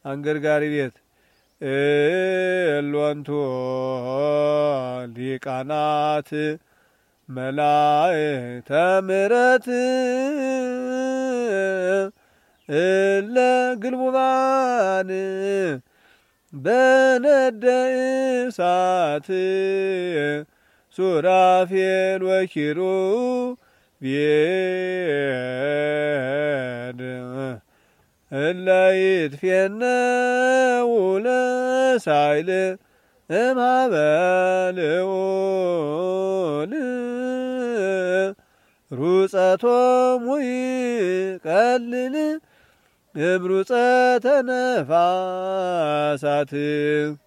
አንገርጋሪ ቤት እሎንቱ ሊቃናት መላእክተ ምሕረት እለ ግልቡባን በነደ እሳት ሱራፌል ወኪሩቤል እለ ይትፌነው ለሳይል እምኀበ ልዑል ሩፀቶሙ ይቀልል እምሩፀተ ነፋሳት